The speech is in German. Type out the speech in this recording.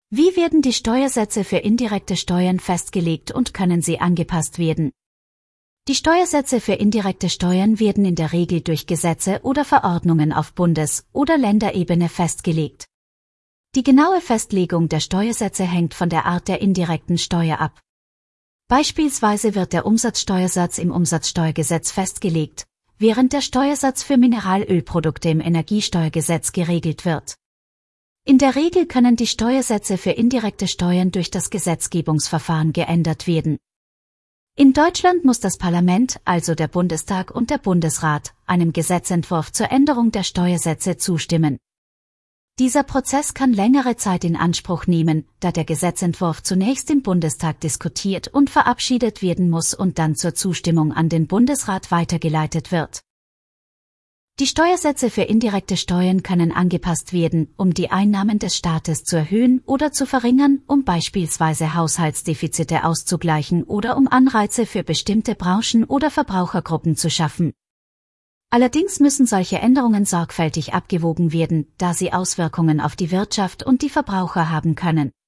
Wie werden die Steuersätze für indirekte Steuern festgelegt und können sie angepasst werden? Die Steuersätze für indirekte Steuern werden in der Regel durch Gesetze oder Verordnungen auf Bundes- oder Länderebene festgelegt. Die genaue Festlegung der Steuersätze hängt von der Art der indirekten Steuer ab. Beispielsweise wird der Umsatzsteuersatz im Umsatzsteuergesetz festgelegt, während der Steuersatz für Mineralölprodukte im Energiesteuergesetz geregelt wird. In der Regel können die Steuersätze für indirekte Steuern durch das Gesetzgebungsverfahren geändert werden. In Deutschland muss das Parlament, also der Bundestag und der Bundesrat, einem Gesetzentwurf zur Änderung der Steuersätze zustimmen. Dieser Prozess kann längere Zeit in Anspruch nehmen, da der Gesetzentwurf zunächst im Bundestag diskutiert und verabschiedet werden muss und dann zur Zustimmung an den Bundesrat weitergeleitet wird. Die Steuersätze für indirekte Steuern können angepasst werden, um die Einnahmen des Staates zu erhöhen oder zu verringern, um beispielsweise Haushaltsdefizite auszugleichen oder um Anreize für bestimmte Branchen oder Verbrauchergruppen zu schaffen. Allerdings müssen solche Änderungen sorgfältig abgewogen werden, da sie Auswirkungen auf die Wirtschaft und die Verbraucher haben können.